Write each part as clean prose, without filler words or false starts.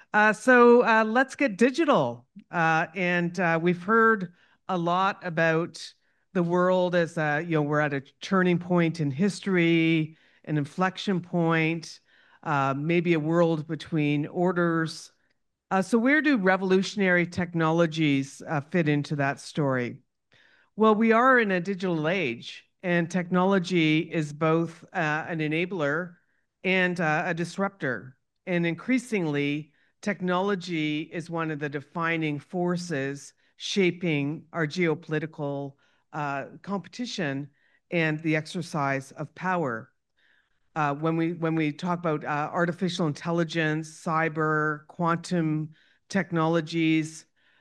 Let's get digital. And we've heard a lot about the world as we're at a turning point in history, an inflection point, maybe a world between orders. So where do revolutionary technologies fit into that story? Well, we are in a digital age, and technology is both an enabler and a disruptor. And increasingly, technology is one of the defining forces shaping our geopolitical competition and the exercise of power. When we talk about artificial intelligence, cyber, quantum technologies,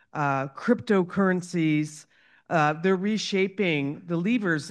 cryptocurrencies, they're reshaping the levers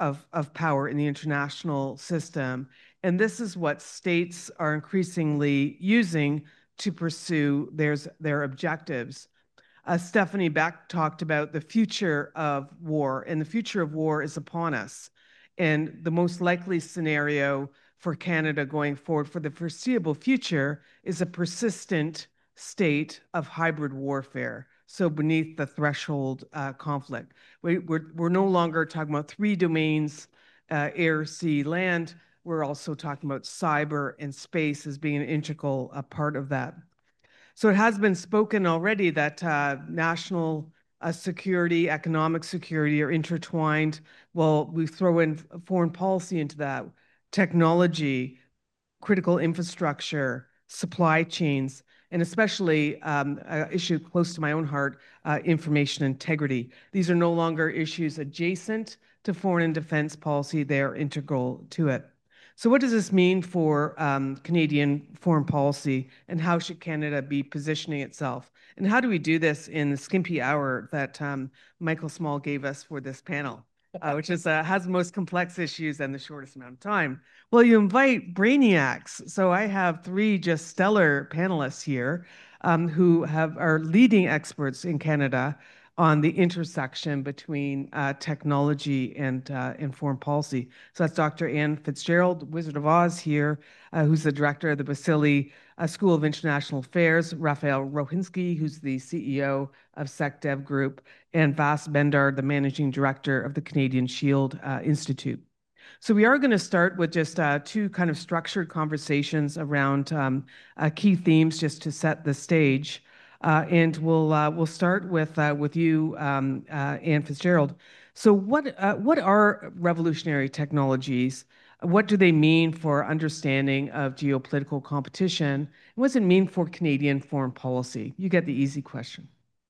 of power in the international system. And this is what states are increasingly using to pursue their objectives. Stephanie Beck talked about the future of war, and the future of war is upon us. And the most likely scenario for Canada going forward for the foreseeable future is a persistent state of hybrid warfare. So beneath the threshold conflict, we're no longer talking about three domains, air, sea, land. We're also talking about cyber and space as being an integral part of that. So it has been spoken already that national security, economic security are intertwined. Well, we throw in foreign policy into that, technology, critical infrastructure, supply chains, and especially an issue close to my own heart, information integrity. These are no longer issues adjacent to foreign and defense policy, they are integral to it. So what does this mean for Canadian foreign policy, and how should Canada be positioning itself? And how do we do this in the skimpy hour that Michael Small gave us for this panel, which has the most complex issues and the shortest amount of time? Well, you invite brainiacs. So I have three just stellar panelists here who are leading experts in Canada on the intersection between technology and foreign policy. So that's Dr. Anne Fitzgerald, Wizard of Oz here, who's the director of the Basili School of International Affairs, Raphael Rohinsky, who's the CEO of SecDev Group, and Vas Bendar, the managing director of the Canadian Shield Institute. So we are going to start with just two kind of structured conversations around key themes just to set the stage. And we'll start with you, Anne Fitzgerald. So what are revolutionary technologies? What do they mean for understanding of geopolitical competition? And what does it mean for Canadian foreign policy? You get the easy question.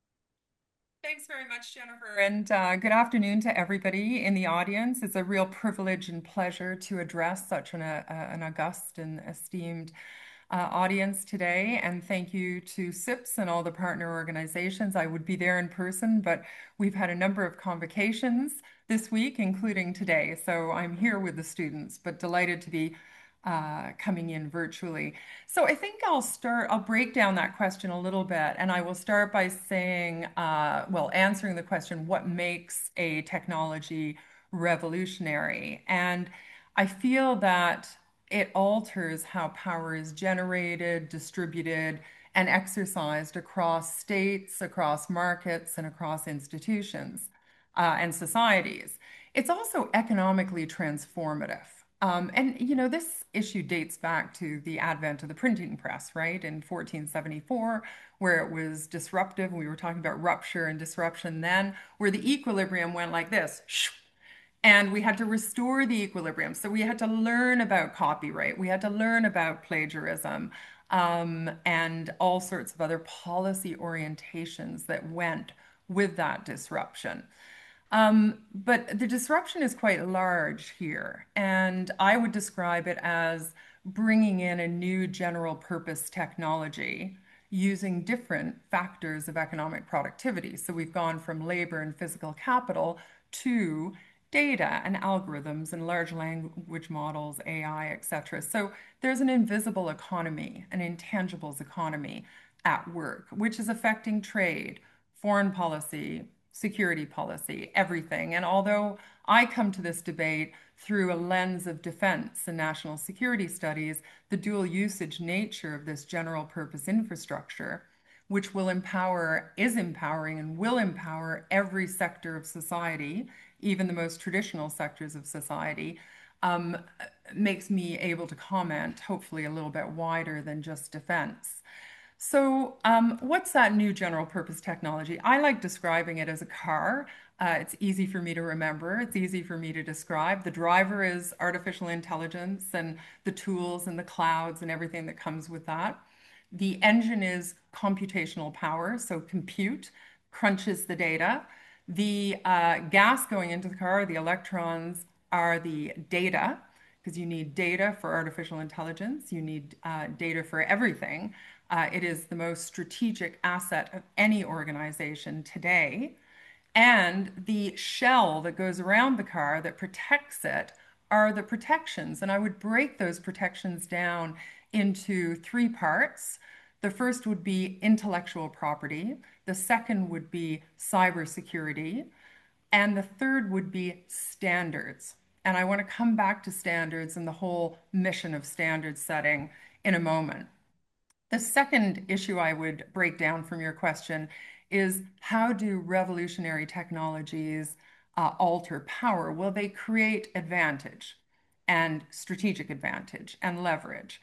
Thanks very much, Jennifer, and good afternoon to everybody in the audience. It's a real privilege and pleasure to address such an august and esteemed audience today. And thank you to SIPS and all the partner organizations. I would be there in person, but we've had a number of convocations this week, including today. So I'm here with the students, but delighted to be coming in virtually. So I think I'll break down that question a little bit, and I will start by saying, answering the question, what makes a technology revolutionary? And I feel that it alters how power is generated, distributed, and exercised across states, across markets, and across institutions and societies. It's also economically transformative. This issue dates back to the advent of the printing press, right, in 1474, where it was disruptive. We were talking about rupture and disruption then, where the equilibrium went like this, and we had to restore the equilibrium. So we had to learn about copyright. We had to learn about plagiarism, and all sorts of other policy orientations that went with that disruption. But the disruption is quite large here, and I would describe it as bringing in a new general purpose technology using different factors of economic productivity. So we've gone from labor and physical capital to data and algorithms and large language models, AI, etc. So there's an invisible economy, an intangibles economy at work, which is affecting trade, foreign policy, security policy, everything. And although I come to this debate through a lens of defense and national security studies, the dual usage nature of this general purpose infrastructure, which will empower, is empowering, and will empower every sector of society, even the most traditional sectors of society, um, makes me able to comment, hopefully, a little bit wider than just defense. So, what's that new general purpose technology? I like describing it as a car. It's easy for me to remember. It's easy for me to describe. The driver is artificial intelligence and the tools and the clouds and everything that comes with that. The engine is computational power, so compute crunches the data. The gas going into the car, the electrons, are the data, because you need data for artificial intelligence. You need data for everything. It is the most strategic asset of any organization today. And the shell that goes around the car that protects it are the protections. And I would break those protections down into three parts. The first would be intellectual property. The second would be cybersecurity. And the third would be standards. And I want to come back to standards and the whole mission of standard setting in a moment. The second issue I would break down from your question is how do revolutionary technologies alter power? Well, they create advantage and strategic advantage and leverage.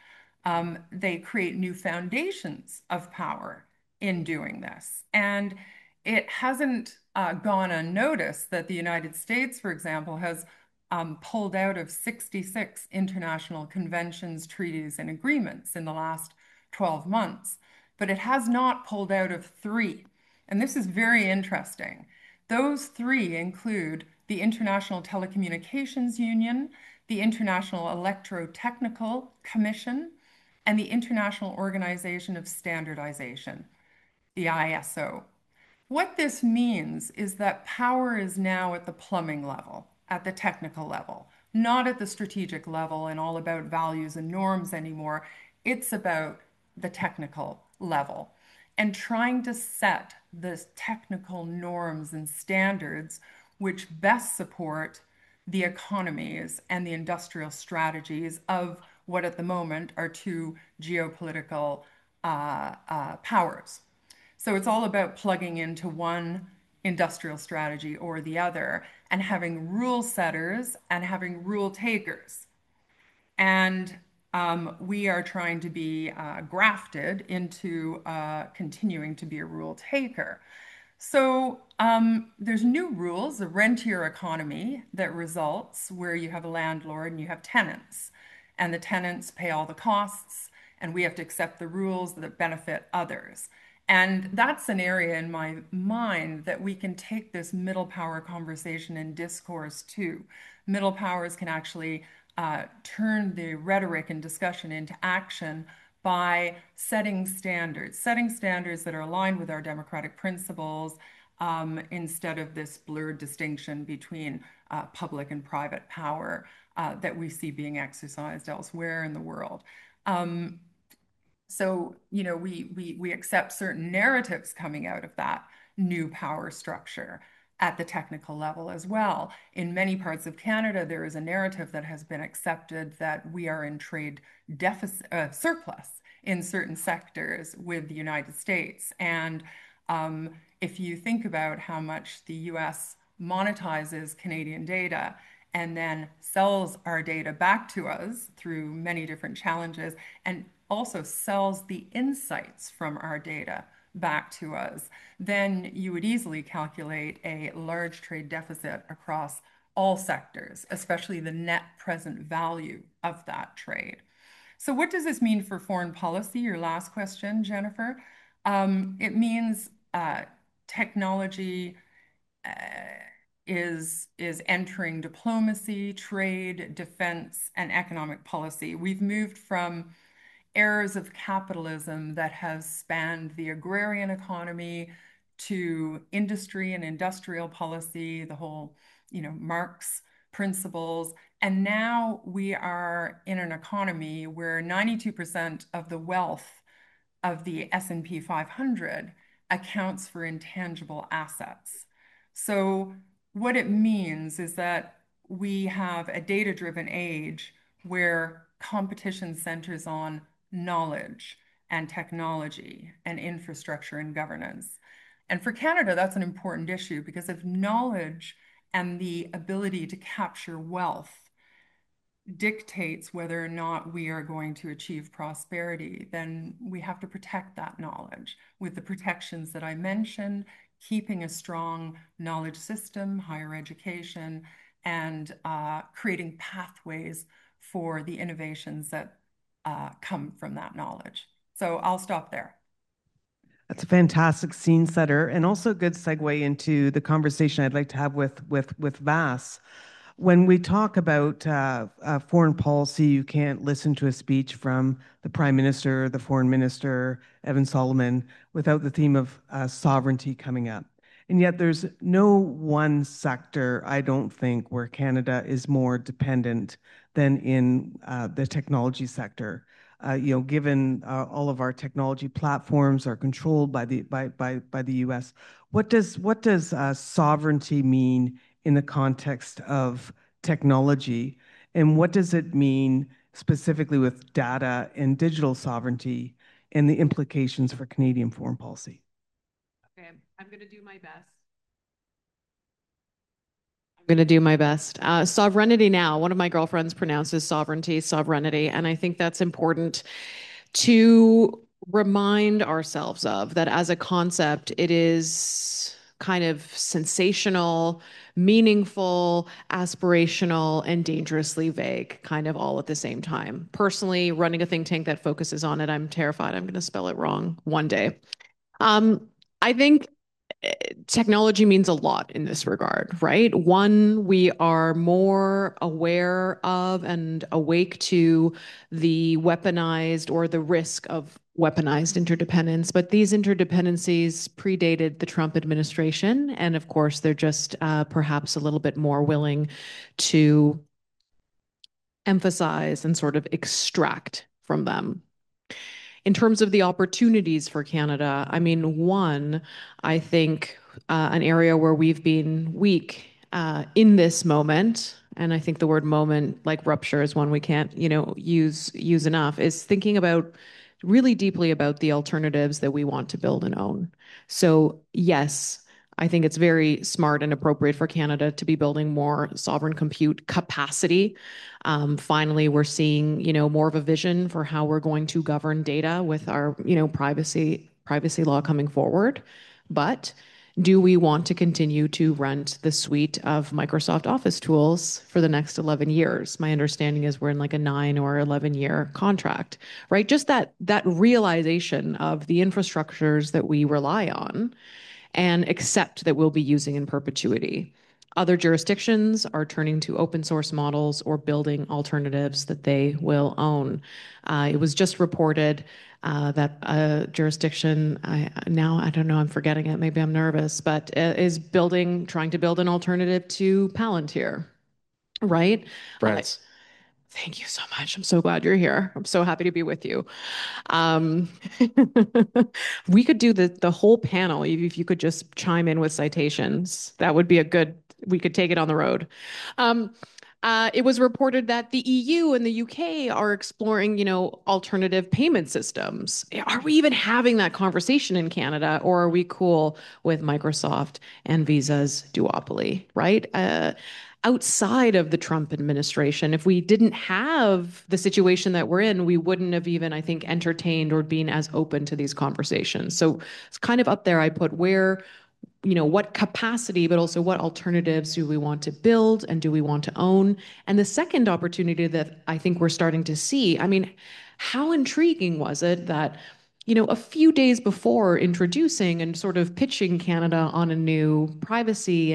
They create new foundations of power in doing this. And it hasn't gone unnoticed that the United States, for example, has pulled out of 66 international conventions, treaties, and agreements in the last 12 months, but it has not pulled out of three. And this is very interesting. Those three include the International Telecommunications Union, the International Electrotechnical Commission, and the International Organization of Standardization, the ISO. What this means is that power is now at the plumbing level, at the technical level, not at the strategic level and all about values and norms anymore. It's about the technical level and trying to set the technical norms and standards which best support the economies and the industrial strategies of what at the moment are two geopolitical powers. So it's all about plugging into one industrial strategy or the other and having rule setters and having rule takers. And we are trying to be grafted into continuing to be a rule taker. So there's new rules, a rentier economy that results where you have a landlord and you have tenants, and the tenants pay all the costs, and we have to accept the rules that benefit others. And that's an area in my mind that we can take this middle power conversation and discourse to. Middle powers can actually turn the rhetoric and discussion into action by setting standards that are aligned with our democratic principles instead of this blurred distinction between public and private power that we see being exercised elsewhere in the world. So, you know, we accept certain narratives coming out of that new power structure at the technical level as well. In many parts of Canada, there is a narrative that has been accepted that we are in trade deficit surplus in certain sectors with the United States. And if you think about how much the US monetizes Canadian data and then sells our data back to us through many different challenges and also sells the insights from our data back to us, then you would easily calculate a large trade deficit across all sectors, especially the net present value of that trade. So what does this mean for foreign policy? Your last question, Jennifer. It means technology uh, is entering diplomacy, trade, defense, and economic policy. We've moved from eras of capitalism that has spanned the agrarian economy to industry and industrial policy, the whole, you know, Marx principles. And now we are in an economy where 92% of the wealth of the S&P 500 accounts for intangible assets. So what it means is that we have a data-driven age where competition centers on knowledge and technology and infrastructure and governance. And for Canada, that's an important issue because if knowledge and the ability to capture wealth dictates whether or not we are going to achieve prosperity, then we have to protect that knowledge with the protections that I mentioned, keeping a strong knowledge system, higher education, and creating pathways for the innovations that come from that knowledge. So I'll stop there. That's a fantastic scene setter, and also a good segue into the conversation I'd like to have with Vas. When we talk about foreign policy, you can't listen to a speech from the Prime Minister, the Foreign Minister, Evan Solomon, without the theme of sovereignty coming up. And yet, there's no one sector, I don't think, where Canada is more dependent than in the technology sector. Given all of our technology platforms are controlled by the U.S., what does sovereignty mean in the context of technology, and what does it mean specifically with data and digital sovereignty and the implications for Canadian foreign policy? Okay, I'm going to do my best. I'm going to do my best. Sovereignty now, one of my girlfriends pronounces sovereignty, sovereignty, and I think that's important to remind ourselves of that as a concept, it is kind of sensational, meaningful, aspirational, and dangerously vague, kind of all at the same time. Personally, running a think tank that focuses on it, I'm terrified I'm going to spell it wrong one day. I think technology means a lot in this regard, right? One, we are more aware of and awake to the weaponized or the risk of weaponized interdependence, but these interdependencies predated the Trump administration. And of course, they're just perhaps a little bit more willing to emphasize and sort of extract from them. In terms of the opportunities for Canada, I mean, one, I think an area where we've been weak in this moment, and I think the word moment, like rupture, is one we can't, use enough, is thinking about really deeply about the alternatives that we want to build and own. So yes, I think it's very smart and appropriate for Canada to be building more sovereign compute capacity. Finally, we're seeing, more of a vision for how we're going to govern data with our, privacy law coming forward. But do we want to continue to rent the suite of Microsoft Office tools for the next 11 years? My understanding is we're in like a 9 or 11 year contract, right? Just that realization of the infrastructures that we rely on and accept that we'll be using in perpetuity. Other jurisdictions are turning to open source models or building alternatives that they will own. It was just reported that a jurisdiction, I don't know, I'm forgetting it, maybe I'm nervous, but is trying to build an alternative to Palantir, right? France. Thank you so much. I'm so glad you're here. I'm so happy to be with you. Um, we could do the whole panel if you could just chime in with citations. That would be we could take it on the road. Um, it was reported that the EU and the UK are exploring, alternative payment systems. Are we even having that conversation in Canada, or are we cool with Microsoft and Visa's duopoly, right? Outside of the Trump administration, if we didn't have the situation that we're in, we wouldn't have even, I think, entertained or been as open to these conversations. So it's kind of up there. I put what capacity, but also what alternatives do we want to build and do we want to own? And the second opportunity that I think we're starting to see, I mean, how intriguing was it that a few days before introducing and sort of pitching Canada on a new privacy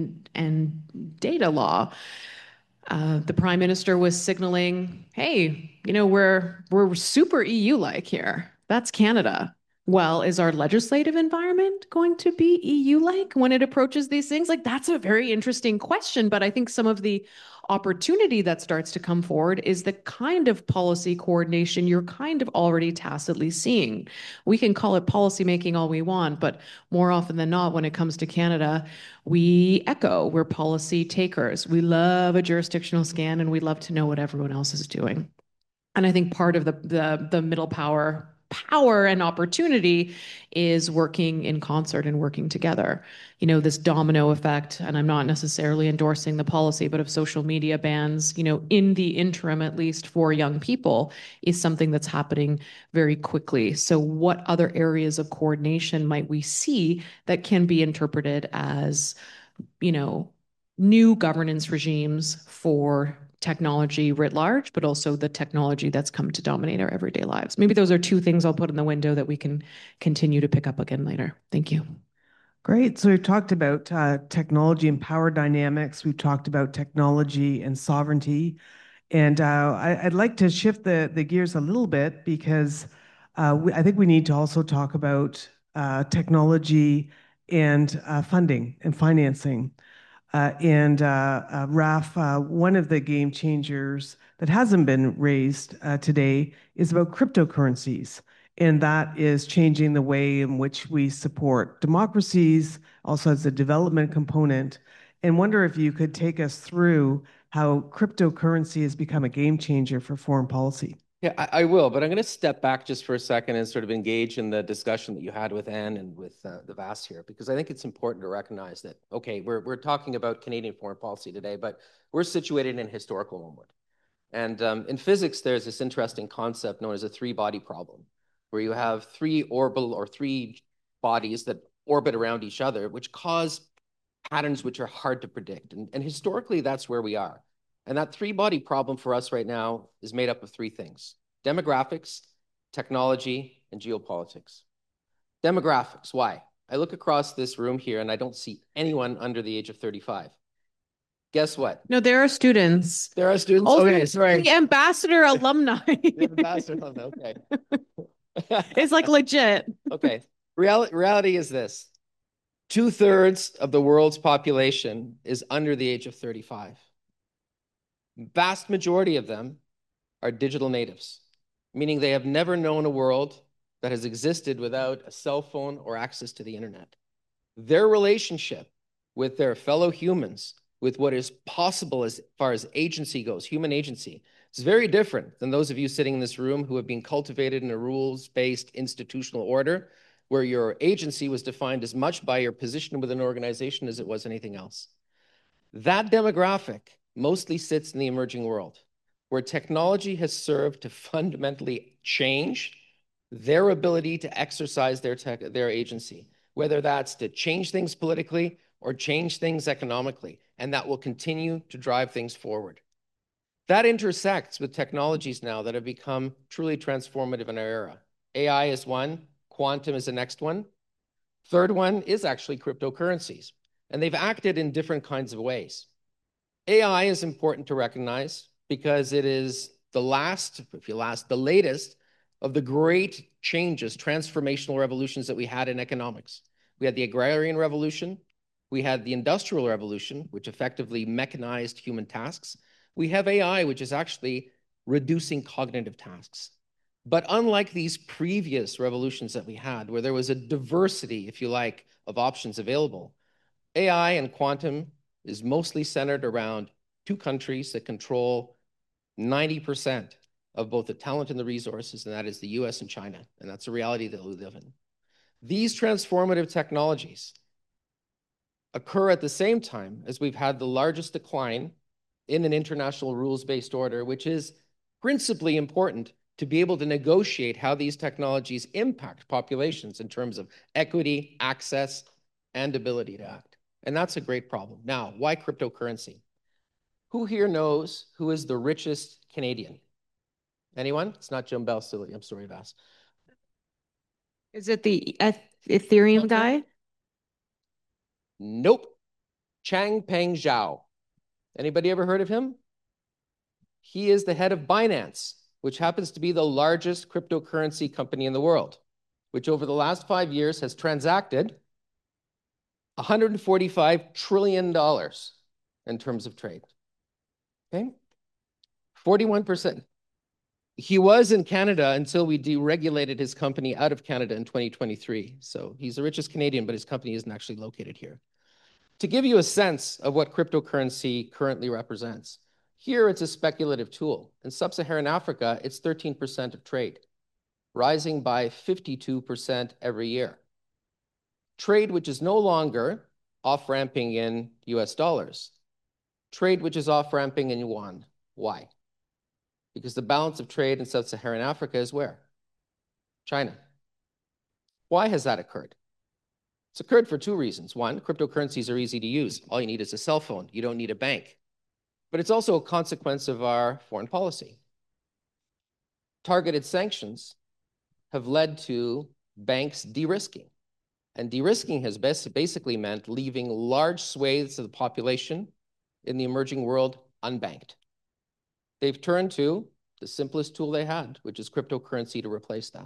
and data law, the Prime Minister was signaling, "Hey, we're super EU-like here. That's Canada." Well, is our legislative environment going to be EU-like when it approaches these things? Like, that's a very interesting question, but I think some of the opportunity that starts to come forward is the kind of policy coordination you're kind of already tacitly seeing. We can call it policymaking all we want, but more often than not, when it comes to Canada, we're policy takers. We love a jurisdictional scan and we love to know what everyone else is doing. And I think part of the middle power and opportunity is working in concert and working together. You know, this domino effect, and I'm not necessarily endorsing the policy, but of social media bans, you know, in the interim, at least for young people, is something that's happening very quickly. So what other areas of coordination might we see that can be interpreted as, you know, new governance regimes for technology writ large, but also the technology that's come to dominate our everyday lives? Maybe those are two things I'll put in the window that we can continue to pick up again later. Thank you. Great. So we've talked about technology and power dynamics. We've talked about technology and sovereignty. And I'd like to shift the gears a little bit because I think we need to also talk about technology and funding and financing. Raf, one of the game changers that hasn't been raised today is about cryptocurrencies. And that is changing the way in which we support democracies, also has a development component. And wonder if you could take us through how cryptocurrency has become a game changer for foreign policy. Yeah, I will, but I'm going to step back just for a second and sort of engage in the discussion that you had with Anne and with the VAS here, because I think it's important to recognize that, okay, we're talking about Canadian foreign policy today, but we're situated in a historical moment. And in physics, there's this interesting concept known as a three-body problem, where you have three bodies that orbit around each other, which cause patterns which are hard to predict. And historically, that's where we are. And that three-body problem for us right now is made up of three things: demographics, technology, and geopolitics. Demographics, why? I look across this room here and I don't see anyone under the age of 35. Guess what? No, there are students. There are students? Also, okay, sorry. The ambassador alumni. The ambassador alumni, okay. It's like legit. Okay, reality is this. 2/3 of the world's population is under the age of 35. Vast majority of them are digital natives, meaning they have never known a world that has existed without a cell phone or access to the internet. Their relationship with their fellow humans, with what is possible as far as agency goes, human agency, is very different than those of you sitting in this room who have been cultivated in a rules-based institutional order where your agency was defined as much by your position within an organization as it was anything else. That demographic mostly sits in the emerging world, where technology has served to fundamentally change their ability to exercise their agency, whether that's to change things politically or change things economically, and that will continue to drive things forward. That intersects with technologies now that have become truly transformative in our era. AI is one, quantum is the next one. Third one is actually cryptocurrencies, and they've acted in different kinds of ways. AI is important to recognize because it is the latest of the great changes, transformational revolutions that we had in economics. We had the agrarian revolution. We had the industrial revolution, which effectively mechanized human tasks. We have AI, which is actually reducing cognitive tasks. But unlike these previous revolutions that we had, where there was a diversity, if you like, of options available, AI and quantum is mostly centered around two countries that control 90% of both the talent and the resources, and that is the US and China. And that's a reality that we live in. These transformative technologies occur at the same time as we've had the largest decline in an international rules-based order, which is principally important to be able to negotiate how these technologies impact populations in terms of equity, access, and ability to act. And that's a great problem. Now, why cryptocurrency? Who here knows who is the richest Canadian? Anyone? It's not Jim Balsillie. I'm sorry, Vas. Is it the Ethereum guy? Nope. Changpeng Zhao. Anybody ever heard of him? He is the head of Binance, which happens to be the largest cryptocurrency company in the world. which over the last 5 years has transacted $145 trillion in terms of trade. Okay? 41%. He was in Canada until we deregulated his company out of Canada in 2023. So he's the richest Canadian, but his company isn't actually located here. To give you a sense of what cryptocurrency currently represents, here it's a speculative tool. In sub-Saharan Africa, it's 13% of trade, rising by 52% every year. Trade which is no longer off-ramping in US dollars. Trade which is off-ramping in yuan. Why? Because the balance of trade in sub-Saharan Africa is where? China. Why has that occurred? It's occurred for two reasons. One, cryptocurrencies are easy to use. All you need is a cell phone. You don't need a bank. But it's also a consequence of our foreign policy. Targeted sanctions have led to banks de-risking. And de-risking has basically meant leaving large swathes of the population in the emerging world unbanked. They've turned to the simplest tool they had, which is cryptocurrency, to replace that.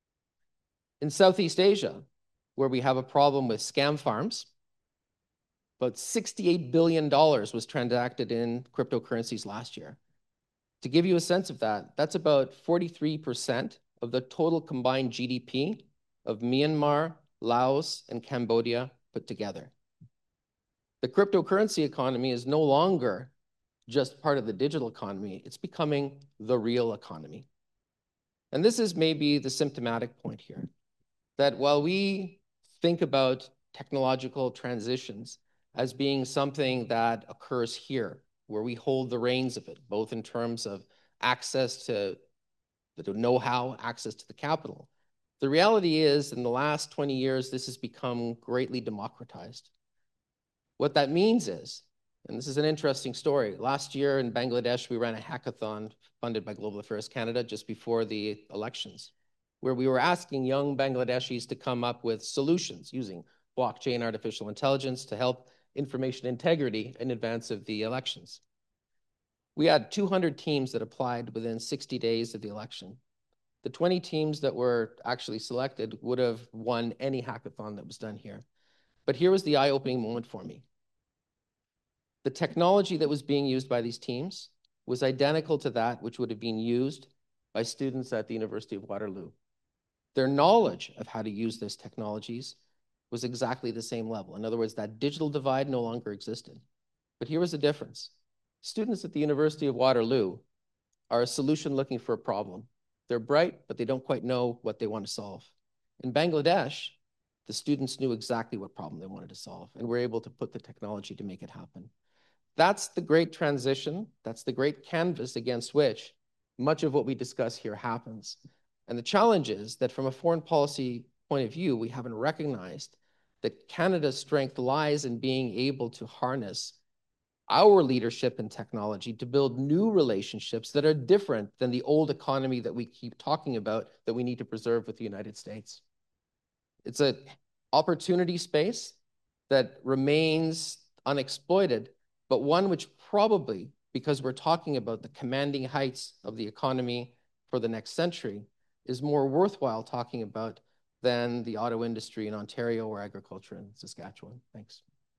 In Southeast Asia, where we have a problem with scam farms, about $68 billion was transacted in cryptocurrencies last year. To give you a sense of that, that's about 43% of the total combined GDP of Myanmar, Laos, and Cambodia put together. The cryptocurrency economy is no longer just part of the digital economy. It's becoming the real economy. And this is maybe the symptomatic point here, that while we think about technological transitions as being something that occurs here, where we hold the reins of it, both in terms of access to the know-how, access to the capital, the reality is in the last 20 years, this has become greatly democratized. What that means is, and this is an interesting story, last year in Bangladesh, we ran a hackathon funded by Global Affairs Canada just before the elections, where we were asking young Bangladeshis to come up with solutions using blockchain, artificial intelligence to help information integrity in advance of the elections. We had 200 teams that applied within 60 days of the election. The 20 teams that were actually selected would have won any hackathon that was done here. But here was the eye-opening moment for me. The technology that was being used by these teams was identical to that which would have been used by students at the University of Waterloo. Their knowledge of how to use these technologies was exactly the same level. In other words, that digital divide no longer existed. But here was the difference. Students at the University of Waterloo are a solution looking for a problem. They're bright, but they don't quite know what they want to solve. In Bangladesh, the students knew exactly what problem they wanted to solve, and were able to put the technology to make it happen. That's the great transition. That's the great canvas against which much of what we discuss here happens. And the challenge is that from a foreign policy point of view, we haven't recognized that Canada's strength lies in being able to harness our leadership in technology to build new relationships that are different than the old economy that we keep talking about that we need to preserve with the United States. It's an opportunity space that remains unexploited, but one which probably, because we're talking about the commanding heights of the economy for the next century, is more worthwhile talking about than the auto industry in Ontario or agriculture in Saskatchewan. Thanks.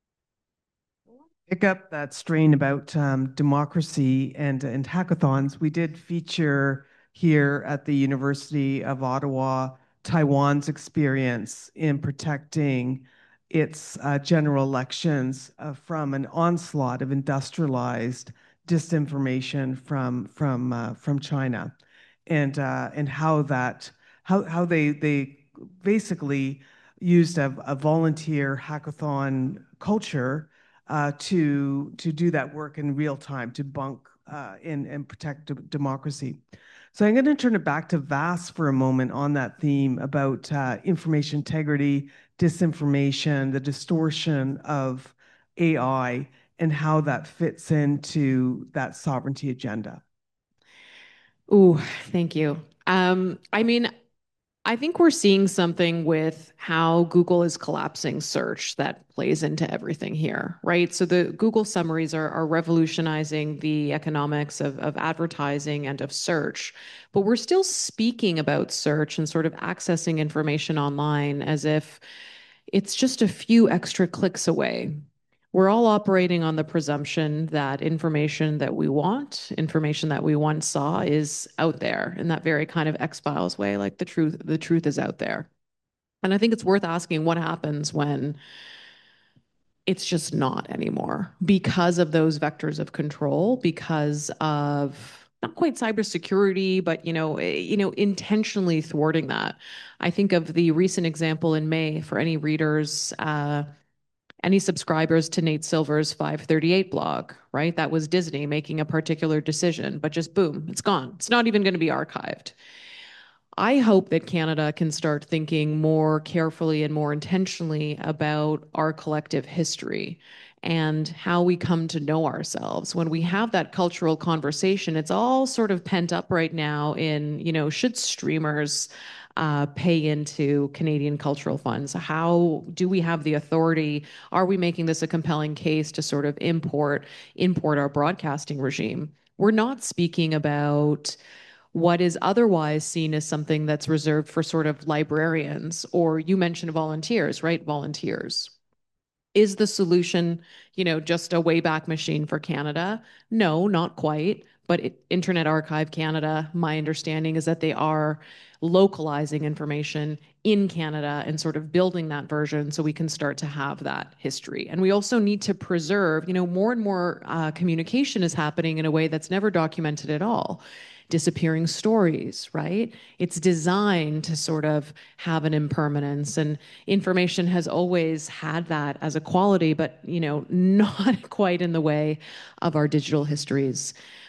Pick up that strain about democracy and hackathons. We did feature here at the University of Ottawa Taiwan's experience in protecting its general elections from an onslaught of industrialized disinformation from China, and how they basically used a volunteer hackathon culture to do that work in real time, to bunk and protect democracy. So I'm going to turn it back to Vas for a moment on that theme about information integrity, disinformation, the distortion of AI, and how that fits into that sovereignty agenda. Ooh, thank you. I mean, I think we're seeing something with how Google is collapsing search that plays into everything here, right? So the Google summaries are revolutionizing the economics of advertising and of search, but we're still speaking about search and sort of accessing information online as if it's just a few extra clicks away. We're all operating on the presumption that information that we want, information that we once saw, is out there in that very kind of X-Files way, like the truth is out there. And I think it's worth asking what happens when it's just not anymore because of those vectors of control, because of not quite cybersecurity, but intentionally thwarting that. I think of the recent example in May for any readers, any subscribers to Nate Silver's 538 blog, right? That was Disney making a particular decision, but just boom, it's gone. It's not even going to be archived. I hope that Canada can start thinking more carefully and more intentionally about our collective history and how we come to know ourselves. When we have that cultural conversation, it's all sort of pent up right now in, should streamers pay into Canadian cultural funds? How do we have the authority? Are we making this a compelling case to sort of import our broadcasting regime? We're not speaking about what is otherwise seen as something that's reserved for sort of librarians, or you mentioned volunteers, right? Volunteers. Is the solution, just a Wayback Machine for Canada? No, not quite. But Internet Archive Canada, my understanding is that they are localizing information in Canada and sort of building that version so we can start to have that history. And we also need to preserve, more and more communication is happening in a way that's never documented at all. Disappearing stories, right? It's designed to sort of have an impermanence, and information has always had that as a quality, but not quite in the way of our digital histories.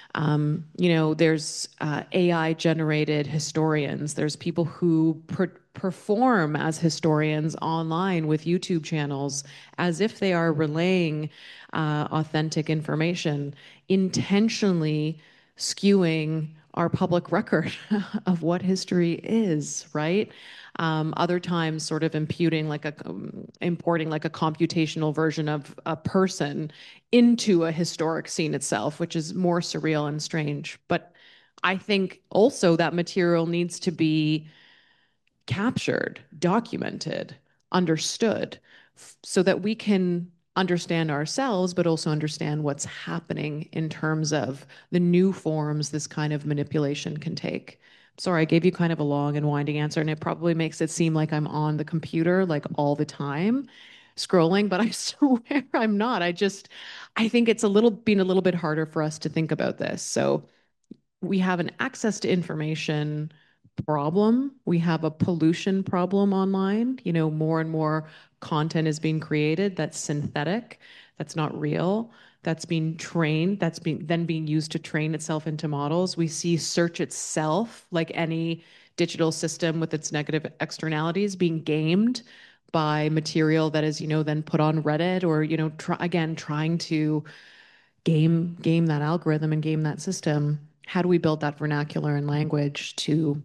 There's AI generated historians. There's people who perform as historians online with YouTube channels as if they are relaying authentic information, intentionally skewing our public record of what history is, right? Other times sort of importing like a computational version of a person into a historic scene itself, which is more surreal and strange. But I think also that material needs to be captured, documented, understood, so that we can understand ourselves, but also understand what's happening in terms of the new forms this kind of manipulation can take. Sorry, I gave you kind of a long and winding answer, and it probably makes it seem like I'm on the computer like all the time scrolling, but I swear I'm not. I think it's been a little bit harder for us to think about this. So we have an access to information problem. We have a pollution problem online. More and more content is being created that's synthetic, that's not real, that's being trained, that's being used to train itself into models. We see search itself, like any digital system with its negative externalities, being gamed by material that is, then put on Reddit, or, trying to game that algorithm and game that system. How do we build that vernacular and language to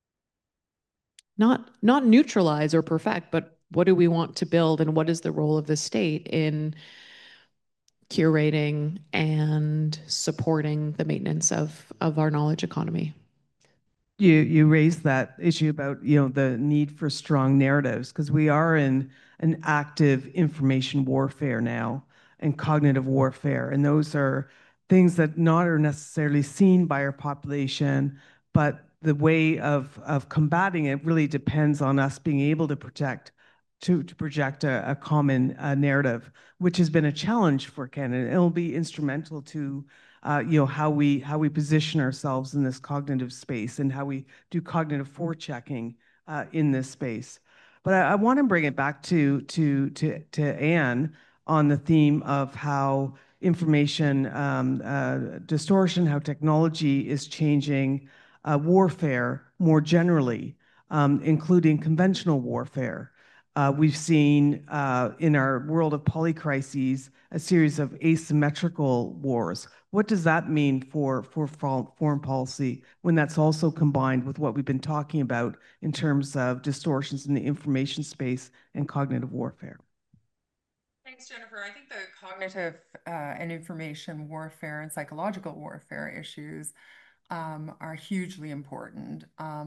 not neutralize or perfect, but what do we want to build, and what is the role of the state in curating and supporting the maintenance of our knowledge economy? You raised that issue about the need for strong narratives, because we are in an active information warfare now, and cognitive warfare, and those are things that not are necessarily seen by our population, but the way of combating it really depends on us being able to project a common narrative, which has been a challenge for Canada. It'll be instrumental to how we position ourselves in this cognitive space, and how we do cognitive forechecking in this space. But I want to bring it back to Anne on the theme of how information distortion, how technology is changing warfare more generally, including conventional warfare. We've seen in our world of polycrises a series of asymmetrical wars. What does that mean for foreign policy when that's also combined with what we've been talking about in terms of distortions in the information space and cognitive warfare? Thanks, Jennifer. I think the cognitive and information warfare and psychological warfare issues are hugely important.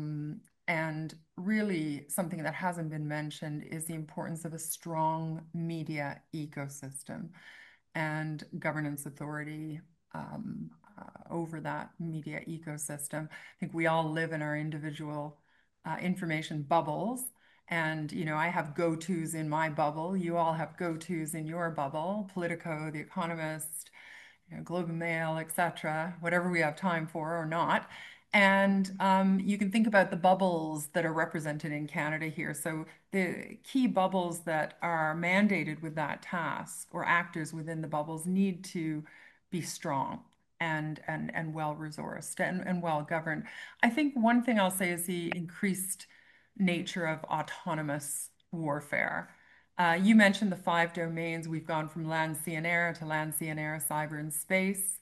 And really, something that hasn't been mentioned is the importance of a strong media ecosystem and governance authority over that media ecosystem. I think we all live in our individual information bubbles. And, you know, I have go-tos in my bubble. You all have go-tos in your bubble. Politico, The Economist, you know, Globe and Mail, etc., whatever we have time for or not. And you can think about the bubbles that are represented in Canada here. So the key bubbles that are mandated with that task or actors within the bubbles need to be strong and well resourced and well governed. I think one thing I'll say is the increased nature of autonomous warfare. You mentioned the 5 domains. We've gone from land, sea, and air to land, sea, and air, cyber, and space.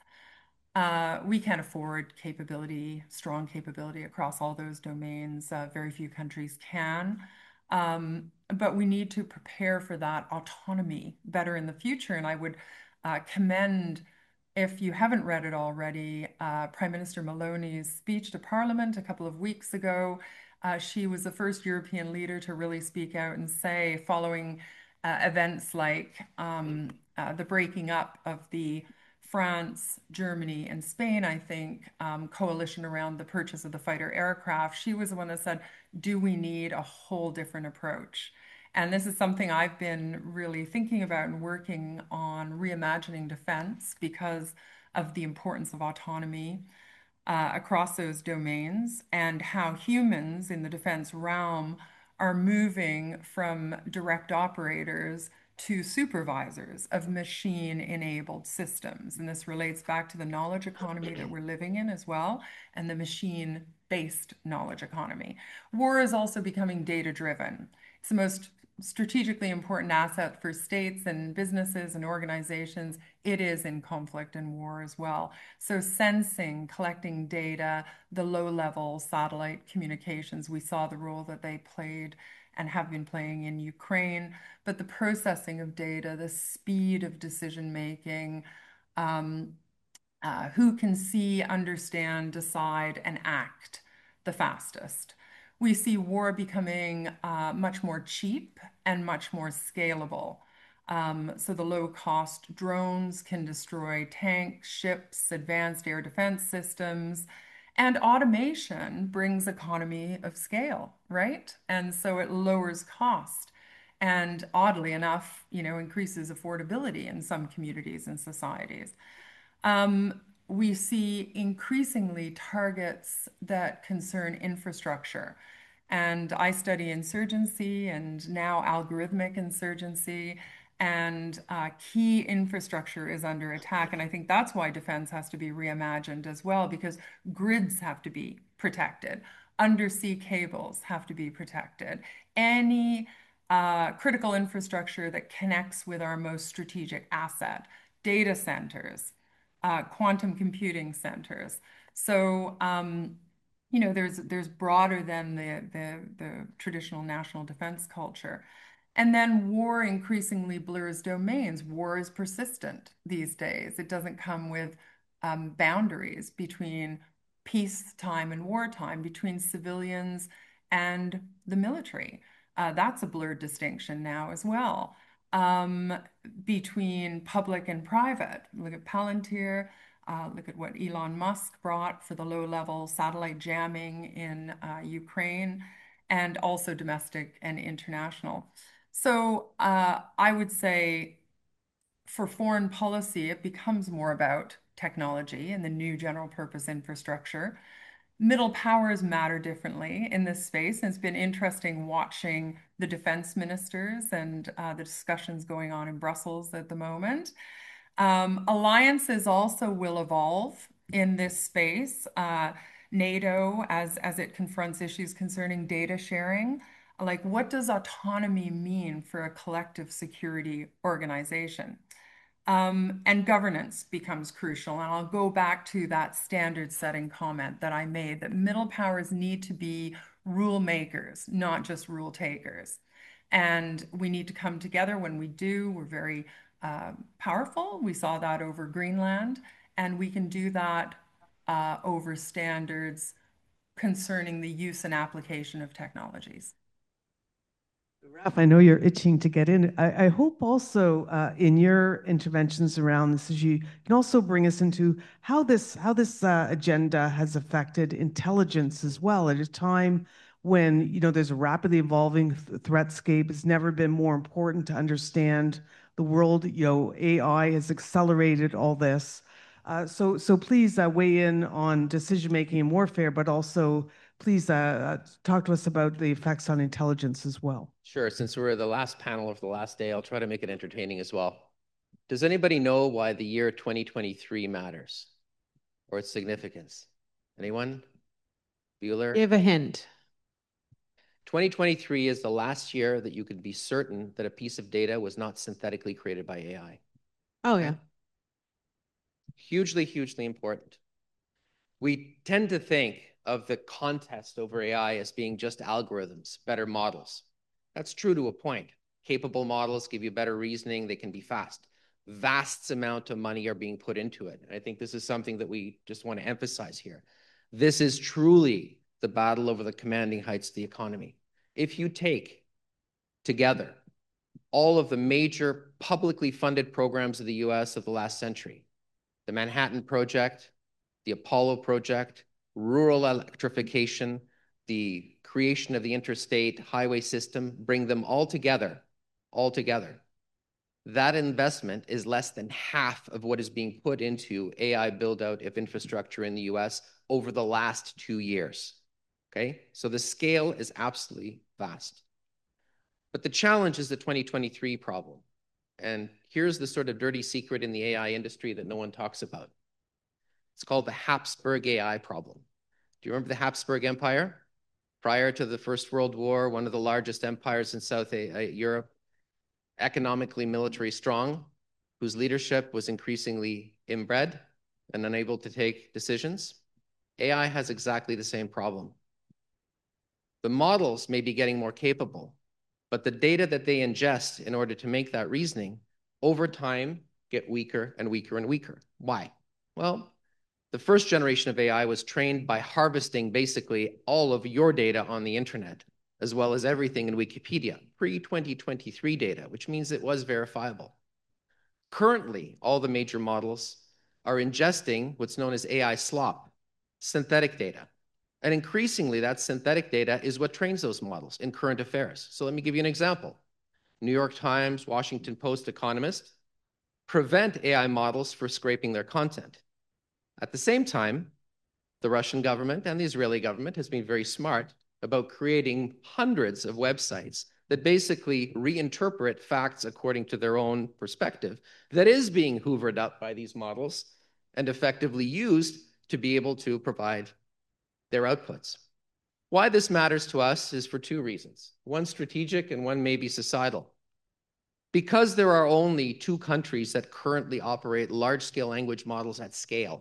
We can't afford capability, strong capability across all those domains. Very few countries can. But we need to prepare for that autonomy better in the future. And I would commend, if you haven't read it already, Prime Minister Maloney's speech to Parliament a couple of weeks ago. She was the first European leader to really speak out and say, following events like the breaking up of the France, Germany, and Spain, I think, coalition around the purchase of the fighter aircraft, she was the one that said, do we need a whole different approach? And this is something I've been really thinking about and working on reimagining defense because of the importance of autonomy across those domains and how humans in the defense realm are moving from direct operators to supervisors of machine-enabled systems. And this relates back to the knowledge economy that we're living in as well, and the machine-based knowledge economy. War is also becoming data-driven. It's the most strategically important asset for states and businesses and organizations. It is in conflict and war as well. So sensing, collecting data, the low-level satellite communications, we saw the role that they played and have been playing in Ukraine, but the processing of data, the speed of decision making, who can see, understand, decide, and act the fastest. We see war becoming much more cheap and much more scalable. So the low-cost drones can destroy tanks, ships, advanced air defense systems, and automation brings economy of scale, right? And so it lowers cost. And oddly enough, you know, increases affordability in some communities and societies. We see increasingly targets that concern infrastructure. And I study insurgency and now algorithmic insurgency, and key infrastructure is under attack. And I think that's why defense has to be reimagined as well, because grids have to be protected, undersea cables have to be protected. Any critical infrastructure that connects with our most strategic asset, data centers, quantum computing centers. So, you know, there's broader than the traditional national defense culture. And then war increasingly blurs domains. War is persistent these days. It doesn't come with boundaries between peacetime and wartime, between civilians and the military. That's a blurred distinction now as well. Between public and private. Look at Palantir, look at what Elon Musk brought for the low-level satellite jamming in Ukraine, and also domestic and international. So I would say for foreign policy, it becomes more about technology and the new general purpose infrastructure. Middle powers matter differently in this space, and it's been interesting watching the defense ministers and the discussions going on in Brussels at the moment. Alliances also will evolve in this space. NATO, as it confronts issues concerning data sharing, Like, what does autonomy mean for a collective security organization? And governance becomes crucial. And I'll go back to that standard setting comment that I made, that middle powers need to be rule makers, not just rule takers. And we need to come together. When we do, we're very powerful. We saw that over Greenland, and we can do that over standards concerning the use and application of technologies. Ralph, I know you're itching to get in. I hope also in your interventions around this, is you can also bring us into how this agenda has affected intelligence as well at a time when there's a rapidly evolving threatscape. It's never been more important to understand the world. AI has accelerated all this. So please weigh in on decision making and warfare, but also please talk to us about the effects on intelligence as well. Sure. Since we're the last panel of the last day, I'll try to make it entertaining as well. Does anybody know why the year 2023 matters or its significance? Anyone? Bueller? Give a hint. 2023 is the last year that you could be certain that a piece of data was not synthetically created by AI. Oh, yeah. Hugely, hugely important. We tend to think of the contest over AI as being just algorithms, better models. That's true to a point. Capable models give you better reasoning. They can be fast. Vast amount of money are being put into it. And I think this is something that we just want to emphasize here. This is truly the battle over the commanding heights of the economy. If you take together all of the major publicly funded programs of the US of the last century, the Manhattan Project, the Apollo Project, rural electrification, the creation of the interstate highway system, bring them all together, that investment is less than half of what is being put into AI build-out of infrastructure in the US over the last 2 years. Okay, so the scale is absolutely vast. But the challenge is the 2023 problem. And here's the sort of dirty secret in the AI industry that no one talks about. It's called the Habsburg AI problem. Do you remember the Habsburg Empire? Prior to the First World War, one of the largest empires in South Europe, economically, military strong, whose leadership was increasingly inbred and unable to take decisions. AI has exactly the same problem. The models may be getting more capable, but the data that they ingest in order to make that reasoning over time get weaker and weaker and weaker. Why? Well, the first generation of AI was trained by harvesting basically all of your data on the internet, as well as everything in Wikipedia, pre-2023 data, which means it was verifiable. Currently, all the major models are ingesting what's known as AI slop, synthetic data. And increasingly, that synthetic data is what trains those models in current affairs. So let me give you an example. New York Times, Washington Post, Economist prevent AI models for scraping their content. At the same time, the Russian government and the Israeli government has been very smart about creating hundreds of websites that basically reinterpret facts according to their own perspective that is being hoovered up by these models and effectively used to be able to provide their outputs. Why this matters to us is for two reasons. One strategic and one maybe societal. Because there are only 2 countries that currently operate large-scale language models at scale,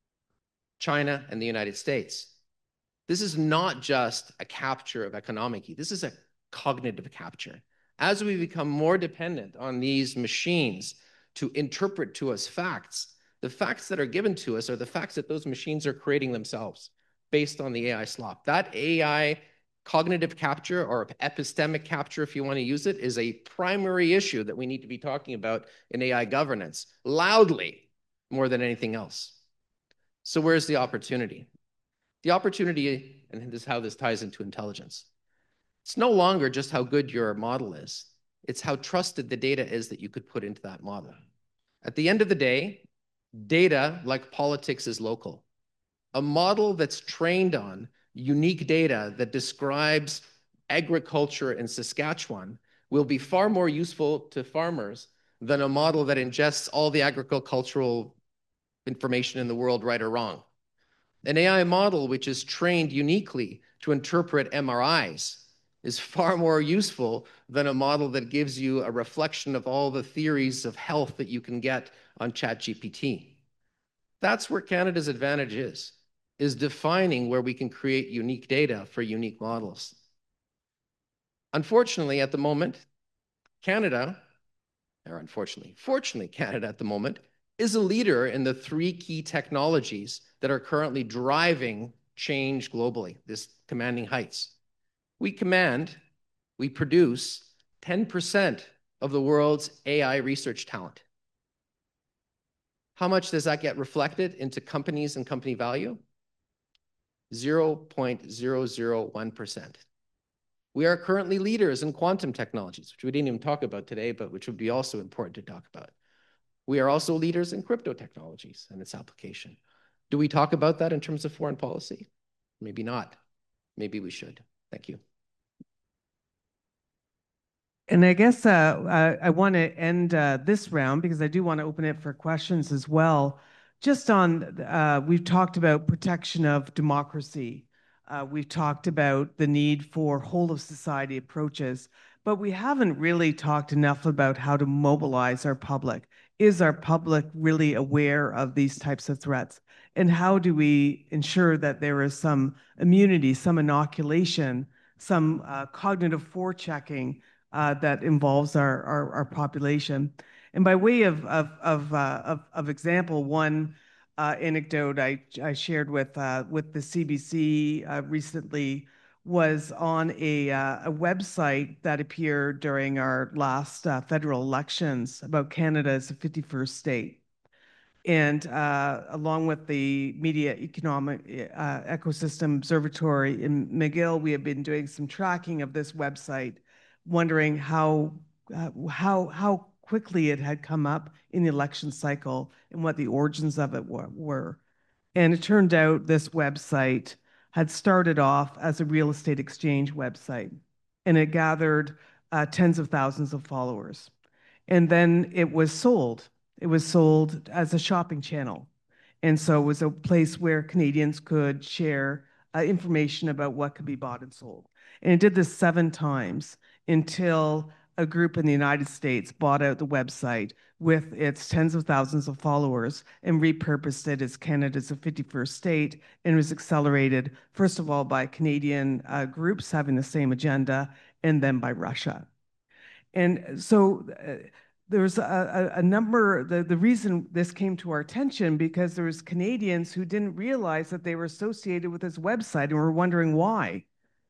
China and the United States. This is not just a capture of economic heat. This is a cognitive capture. As we become more dependent on these machines to interpret to us facts, the facts that are given to us are the facts that those machines are creating themselves based on the AI slop. That AI cognitive capture or epistemic capture, if you want to use it, is a primary issue that we need to be talking about in AI governance loudly more than anything else. So where's the opportunity? The opportunity, and this is how this ties into intelligence. It's no longer just how good your model is. It's how trusted the data is that you could put into that model. At the end of the day, data, like politics, is local. A model that's trained on unique data that describes agriculture in Saskatchewan will be far more useful to farmers than a model that ingests all the agricultural information in the world, right or wrong. An AI model which is trained uniquely to interpret MRIs is far more useful than a model that gives you a reflection of all the theories of health that you can get on ChatGPT. That's where Canada's advantage is defining where we can create unique data for unique models. Unfortunately, at the moment, Canada, or unfortunately, fortunately, Canada at the moment is a leader in the 3 key technologies that are currently driving change globally, this commanding heights. We produce 10% of the world's AI research talent. How much does that get reflected into companies and company value? 0.001%. We are currently leaders in quantum technologies, which we didn't even talk about today, but which would be also important to talk about. We are also leaders in crypto technologies and its application. Do we talk about that in terms of foreign policy? Maybe not. Maybe we should. Thank you. And I guess I want to end this round because I do want to open it for questions as well. Just on, we've talked about protection of democracy. We've talked about the need for whole of society approaches, but we haven't really talked enough about how to mobilize our public. Is our public really aware of these types of threats? And how do we ensure that there is some immunity, some inoculation, some cognitive forechecking that involves our population? And by way of example, one anecdote I shared with the CBC recently was on a website that appeared during our last federal elections about Canada as a 51st state. And along with the Media Economic Ecosystem Observatory in McGill, we have been doing some tracking of this website, wondering how quickly it had come up in the election cycle and what the origins of it were. And it turned out this website had started off as a real estate exchange website, and it gathered tens of thousands of followers. And then it was sold. It was sold as a shopping channel. And so it was a place where Canadians could share information about what could be bought and sold. And it did this 7 times until a group in the United States bought out the website with its tens of thousands of followers and repurposed it as Canada's 51st state, and was accelerated, first of all, by Canadian groups having the same agenda, and then by Russia. And so there's a number, the reason this came to our attention, because there was Canadians who didn't realize that they were associated with this website and were wondering why.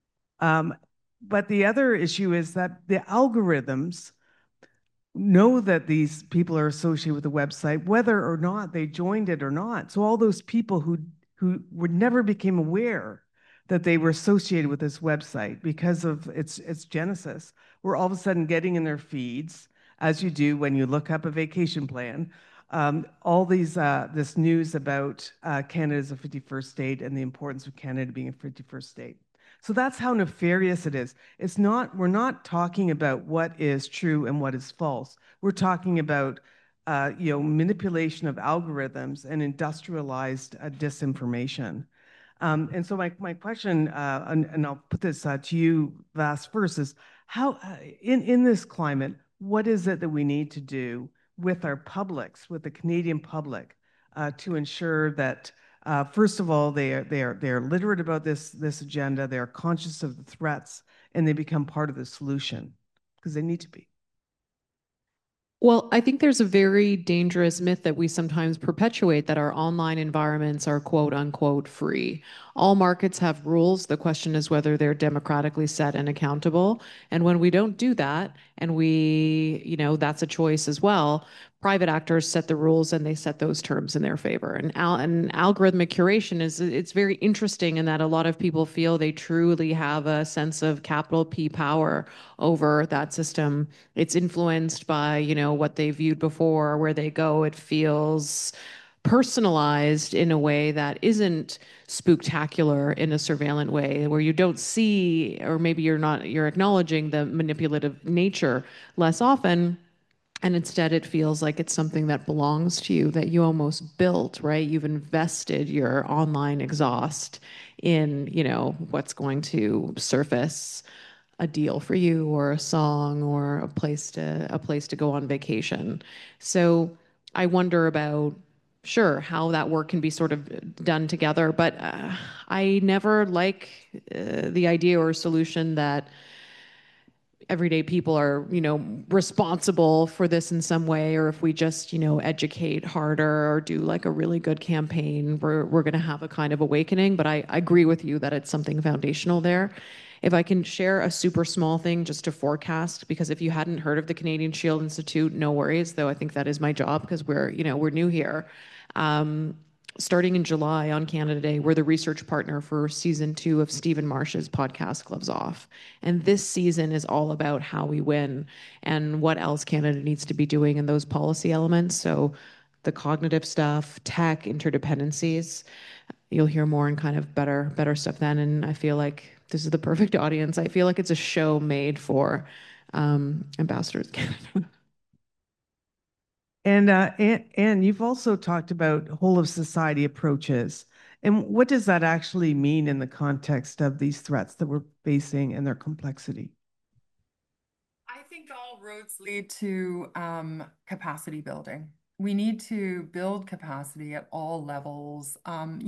But the other issue is that the algorithms know that these people are associated with the website, whether or not they joined it or not. So all those people who would never became aware that they were associated with this website because of its genesis, were all of a sudden getting in their feeds, as you do when you look up a vacation plan, all these this news about Canada as a 51st state and the importance of Canada being a 51st state. So that's how nefarious it is. We're not talking about what is true and what is false. We're talking about manipulation of algorithms and industrialized disinformation. And so my question, and I'll put this to you, Vas, first, is how in this climate, what is it that we need to do with our publics, with the Canadian public, to ensure that first of all, they are literate about this agenda, they are conscious of the threats, and they become part of the solution, because they need to be. Well, I think there's a very dangerous myth that we sometimes perpetuate, that our online environments are quote unquote free. All markets have rules. The question is whether they're democratically set and accountable. And when we don't do that, and that's a choice as well, private actors set the rules and they set those terms in their favor. And algorithmic curation it's very interesting in that a lot of people feel they truly have a sense of capital P power over that system. It's influenced by, what they viewed before, where they go. It feels personalized in a way that isn't spooktacular in a surveillant way, where you don't see, or maybe you're acknowledging the manipulative nature less often. And instead, it feels like it's something that belongs to you, that you almost built, right? You've invested your online exhaust in, what's going to surface. a deal for you or a song or a place to go on vacation. So I wonder about, sure, how that work can be sort of done together, but I never like the idea or solution that everyday people are, responsible for this in some way, or if we just, educate harder or do like a really good campaign, we're going to have a kind of awakening. But I agree with you that it's something foundational there. If I can share a super small thing just to forecast, because if you hadn't heard of the Canadian Shield Institute, no worries, though I think that is my job because we're new here. Starting in July on Canada Day, we're the research partner for season 2 of Stephen Marsh's podcast Gloves Off. And this season is all about how we win and what else Canada needs to be doing in those policy elements. So the cognitive stuff, tech, interdependencies, you'll hear more and kind of better stuff then. And I feel like this is the perfect audience. I feel like it's a show made for ambassadors Canada. And you've also talked about whole of society approaches. And what does that actually mean in the context of these threats that we're facing and their complexity? I think all roads lead to capacity building. We need to build capacity at all levels.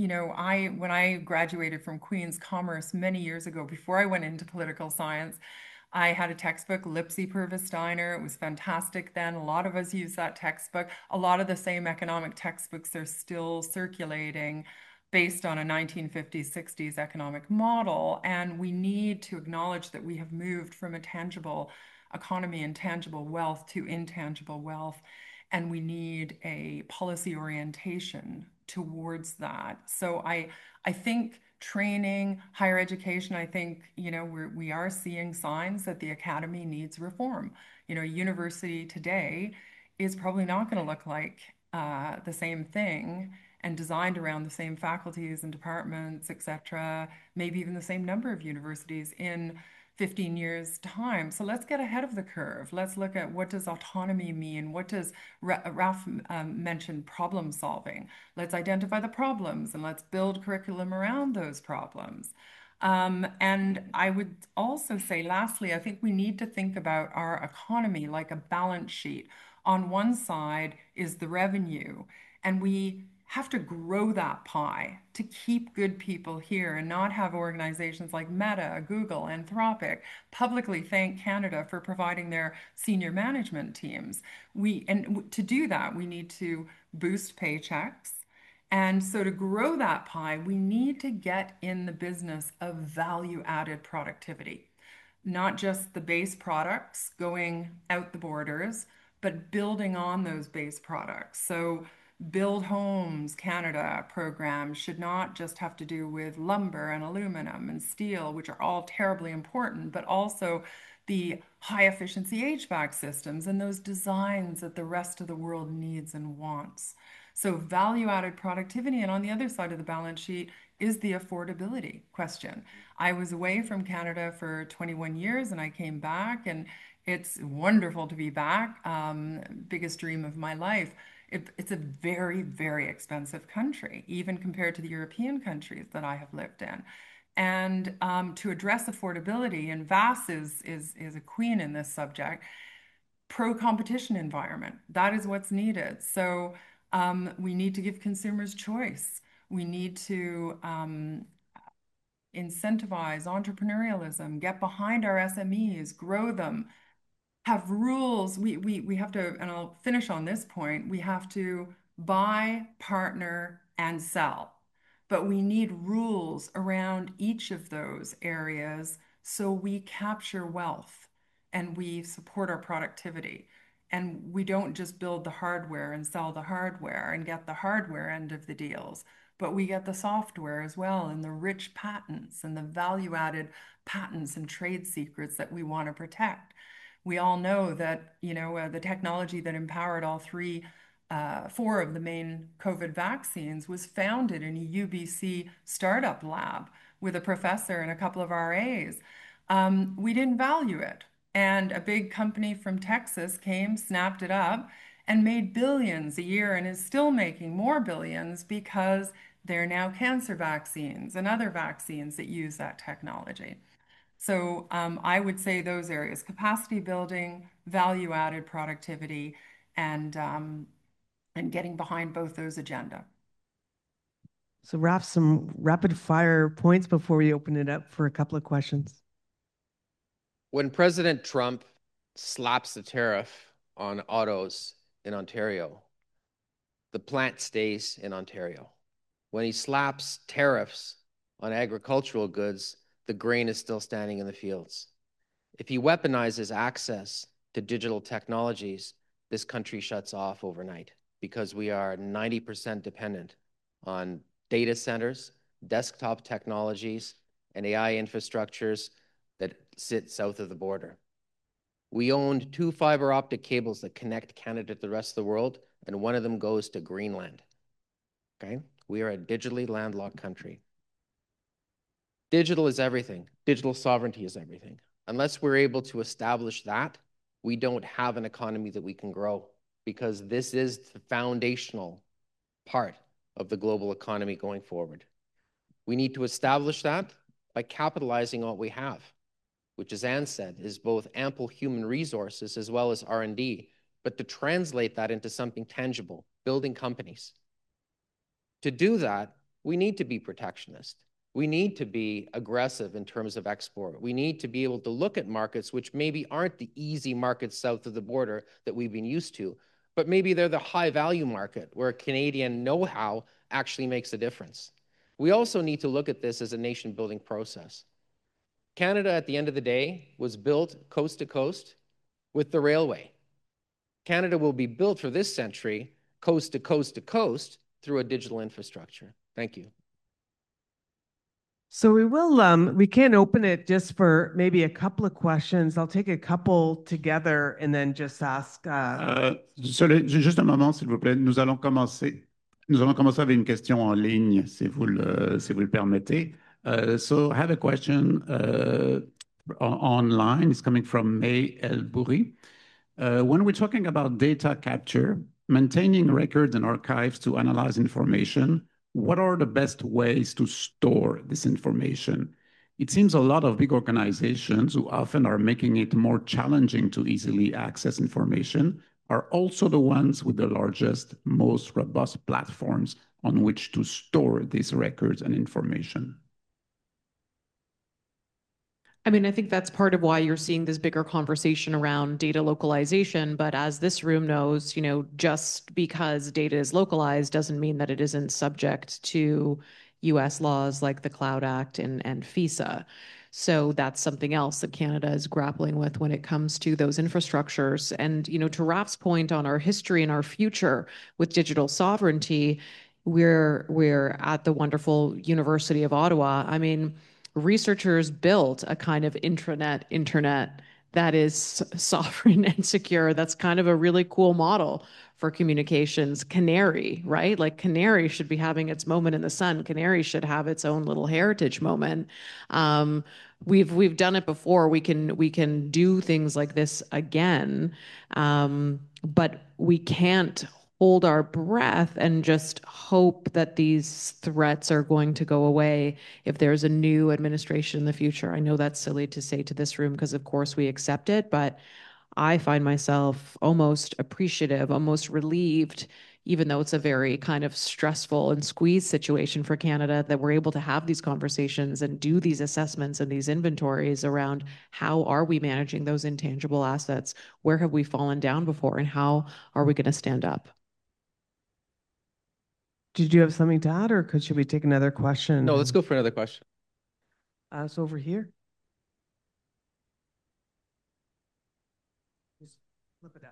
When I graduated from Queen's Commerce many years ago, before I went into political science, I had a textbook, Lipsey Purvis Steiner. It was fantastic then. A lot of us use that textbook. A lot of the same economic textbooks are still circulating based on a 1950s, 60s economic model. And we need to acknowledge that we have moved from a tangible economy and tangible wealth to intangible wealth. And we need a policy orientation towards that. So I think training, higher education, I think, we are seeing signs that the academy needs reform. University today is probably not going to look like the same thing and designed around the same faculties and departments, et cetera, maybe even the same number of universities in 15 years' time. So let's get ahead of the curve. Let's look at what does autonomy mean? What does Ralph mentioned problem solving? Let's identify the problems and let's build curriculum around those problems. And I would also say, lastly, I think we need to think about our economy like a balance sheet. On one side is the revenue, and we have to grow that pie to keep good people here and not have organizations like Meta, Google, Anthropic publicly thank Canada for providing their senior management teams. To do that, we need to boost paychecks. And so to grow that pie, we need to get in the business of value added productivity, not just the base products going out the borders, but building on those base products. So Build Homes Canada program should not just have to do with lumber and aluminum and steel, which are all terribly important, but also the high efficiency HVAC systems and those designs that the rest of the world needs and wants. So value added productivity. And on the other side of the balance sheet is the affordability question. I was away from Canada for 21 years and I came back, and it's wonderful to be back. Biggest dream of my life. It's a very, very expensive country, even compared to the European countries that I have lived in. And to address affordability, and Vass is a queen in this subject, pro-competition environment. That is what's needed. So we need to give consumers choice. We need to incentivize entrepreneurialism, get behind our SMEs, grow them, have rules. We have to, and I'll finish on this point, we have to buy, partner, and sell. But we need rules around each of those areas so we capture wealth and we support our productivity. And we don't just build the hardware and sell the hardware and get the hardware end of the deals, but we get the software as well and the rich patents and the value-added patents and trade secrets that we want to protect. We all know that, the technology that empowered four of the main COVID vaccines was founded in a UBC startup lab with a professor and a couple of RAs. We didn't value it. And a big company from Texas came, snapped it up, and made billions a year and is still making more billions because they're now cancer vaccines and other vaccines that use that technology. So I would say those areas: capacity building, value-added productivity, and getting behind both those agenda. So, Raf, some rapid fire points before we open it up for a couple of questions. When President Trump slaps the tariff on autos in Ontario, the plant stays in Ontario. When he slaps tariffs on agricultural goods, the grain is still standing in the fields. If he weaponizes access to digital technologies, this country shuts off overnight because we are 90% dependent on data centers, desktop technologies, and AI infrastructures that sit south of the border. We owned 2 fiber optic cables that connect Canada to the rest of the world, and one of them goes to Greenland. Okay? We are a digitally landlocked country. Digital is everything. Digital sovereignty is everything. Unless we're able to establish that, we don't have an economy that we can grow, because this is the foundational part of the global economy going forward. We need to establish that by capitalizing on what we have, which, as Anne said, is both ample human resources as well as R&D, but to translate that into something tangible, building companies. To do that, we need to be protectionist. We need to be aggressive in terms of export. We need to be able to look at markets which maybe aren't the easy markets south of the border that we've been used to, but maybe they're the high value market where Canadian know-how actually makes a difference. We also need to look at this as a nation building process. Canada, at the end of the day, was built coast to coast with the railway. Canada will be built for this century, coast to coast to coast, through a digital infrastructure. Thank you. So we can open it just for maybe a couple of questions. I'll take a couple together and then just ask. Juste un moment, s'il vous plaît. Nous allons commencer avec une question en ligne, si vous le permettez. So I have a question online. It's coming from May El Bouri. When we're talking about data capture, maintaining records and archives to analyze information, what are the best ways to store this information? It seems a lot of big organizations who often are making it more challenging to easily access information are also the ones with the largest, most robust platforms on which to store these records and information. I mean, I think that's part of why you're seeing this bigger conversation around data localization. But as this room knows, just because data is localized doesn't mean that it isn't subject to US laws like the Cloud Act and FISA. So that's something else that Canada is grappling with when it comes to those infrastructures. And, to Raf's point on our history and our future with digital sovereignty, we're at the wonderful University of Ottawa. I mean, researchers built a kind of intranet internet that is sovereign and secure. That's kind of a really cool model for communications. Canary, right? Like Canary should be having its moment in the sun. Canary should have its own little heritage moment. We've done it before. We can do things like this again, but we can't hold our breath and just hope that these threats are going to go away if there's a new administration in the future. I know that's silly to say to this room because, of course, we accept it, but I find myself almost appreciative, almost relieved, even though it's a very kind of stressful and squeezed situation for Canada, that we're able to have these conversations and do these assessments and these inventories around how are we managing those intangible assets? Where have we fallen down before, and how are we going to stand up? Did you have something to add, or should we take another question? No, let's go for another question. It's over here. Just flip it up.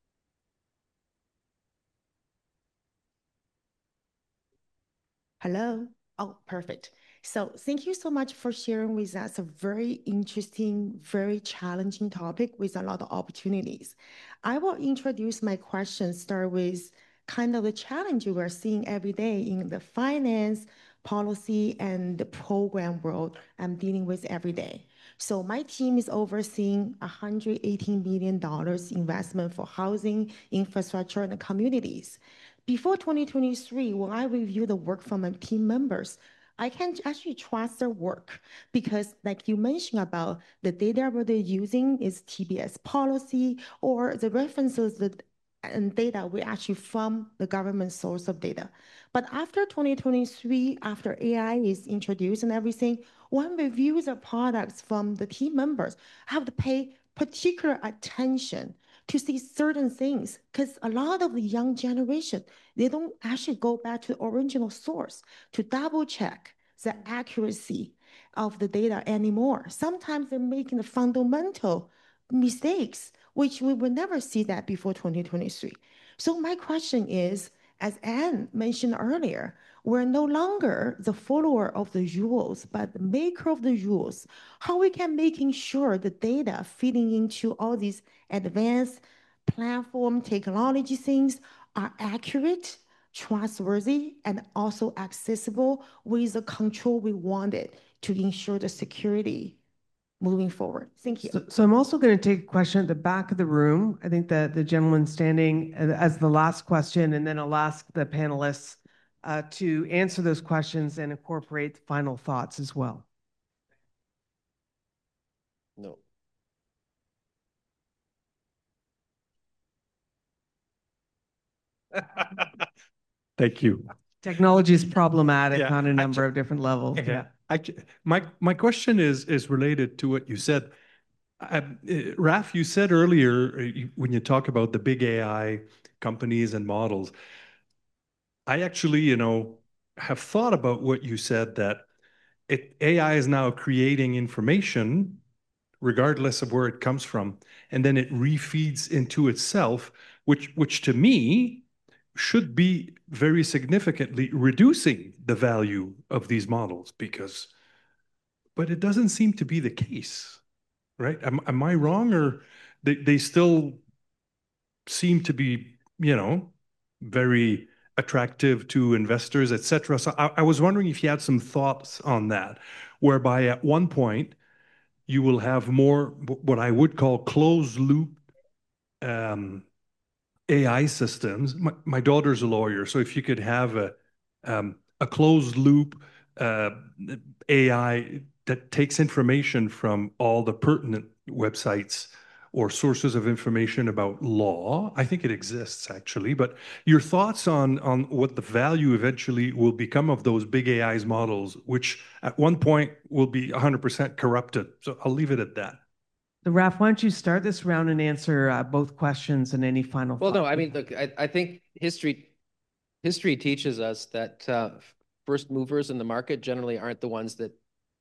Hello. Oh, perfect. So thank you so much for sharing with us a very interesting, very challenging topic with a lot of opportunities. I will introduce my question, start with kind of the challenge we're seeing every day in the finance, policy, and the program world I'm dealing with every day. So my team is overseeing $118 billion investment for housing, infrastructure, and communities. Before 2023, when I reviewed the work from my team members, I can actually trust their work because, like you mentioned about the data what they're using is TBS policy or the references that and data we actually from the government source of data. But after 2023, after AI is introduced and everything, when we view the products from the team members, have to pay particular attention to see certain things because a lot of the young generation, they don't actually go back to the original source to double check the accuracy of the data anymore. Sometimes they're making the fundamental mistakes, which we will never see that before 2023. So my question is, as Anne mentioned earlier, we're no longer the follower of the rules, but the maker of the rules. How we can making sure the data feeding into all these advanced platform technology things are accurate, trustworthy, and also accessible with the control we wanted to ensure the security moving forward. Thank you. So I'm also going to take a question at the back of the room. I think that the gentleman standing as the last question, and then I'll ask the panelists to answer those questions and incorporate final thoughts as well. No. Thank you. Technology is problematic Yeah, on a number of different levels. Yeah. My question is related to what you said. Raf, you said earlier when you talk about the big AI companies and models, I actually, have thought about what you said that AI is now creating information regardless of where it comes from, and then it refeeds into itself, which to me should be very significantly reducing the value of these models but it doesn't seem to be the case, right? Am I wrong, or they still seem to be, very attractive to investors, et cetera. So I was wondering if you had some thoughts on that, whereby at one point you will have more what I would call closed loop AI systems. My daughter's a lawyer, so if you could have a closed loop AI that takes information from all the pertinent websites or sources of information about law, I think it exists actually. But your thoughts on what the value eventually will become of those big AI's models, which at one point will be 100% corrupted. So I'll leave it at that. So Raf, why don't you start this round and answer both questions and any final Well, thoughts? no, I mean, look, I think history teaches us that first movers in the market generally aren't the ones that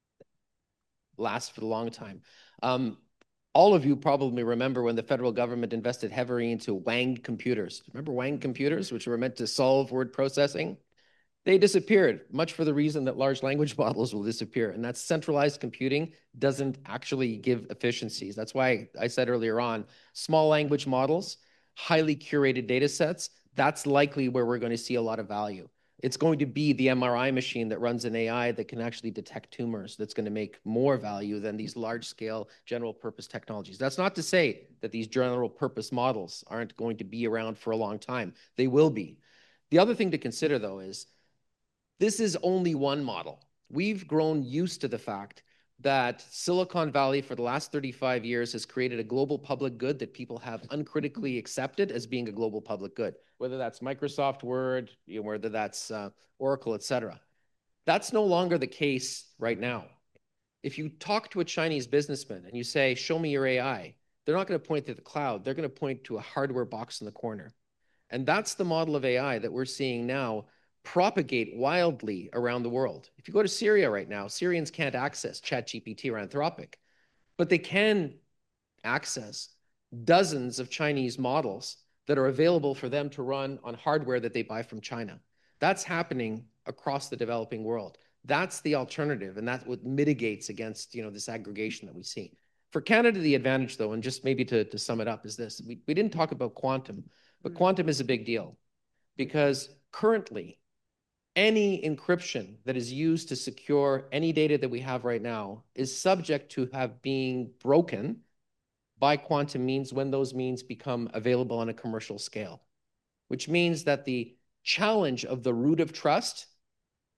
last for the long time. All of you probably remember when the federal government invested heavily into Wang computers. Remember Wang computers, which were meant to solve word processing? They disappeared, much for the reason that large language models will disappear. And that centralized computing doesn't actually give efficiencies. That's why I said earlier on, small language models, highly curated data sets, that's likely where we're going to see a lot of value. It's going to be the MRI machine that runs an AI that can actually detect tumors that's going to make more value than these large-scale general-purpose technologies. That's not to say that these general-purpose models aren't going to be around for a long time. They will be. The other thing to consider, though, is this is only one model. We've grown used to the fact that Silicon Valley for the last 35 years has created a global public good that people have uncritically accepted as being a global public good, whether that's Microsoft Word, whether that's Oracle, et cetera. That's no longer the case right now. If you talk to a Chinese businessman and you say, show me your AI, they're not going to point to the cloud. They're going to point to a hardware box in the corner. And that's the model of AI that we're seeing now propagate wildly around the world. If you go to Syria right now, Syrians can't access ChatGPT or Anthropic, but they can access dozens of Chinese models that are available for them to run on hardware that they buy from China. That's happening across the developing world. That's the alternative, and that's what mitigates against this aggregation that we see. For Canada, the advantage, though, and just maybe to sum it up, is this. We didn't talk about quantum, but quantum is a big deal because currently, any encryption that is used to secure any data that we have right now is subject to have being broken by quantum means when those means become available on a commercial scale, which means that the challenge of the root of trust